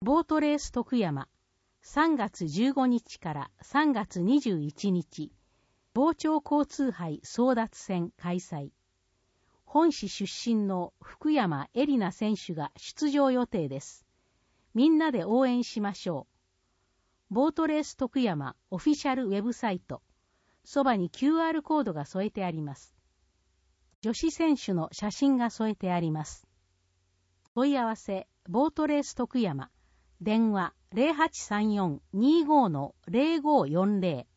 ボートレース徳山、3月15日から3月21日、傍聴交通杯争奪戦開催。本市出身の福山絵里奈選手が出場予定です。みんなで応援しましょう。ボートレース徳山オフィシャルウェブサイト。そばに QR コードが添えてあります。女子選手の写真が添えてあります。問い合わせ、ボートレース徳山。電話 0834-25-0540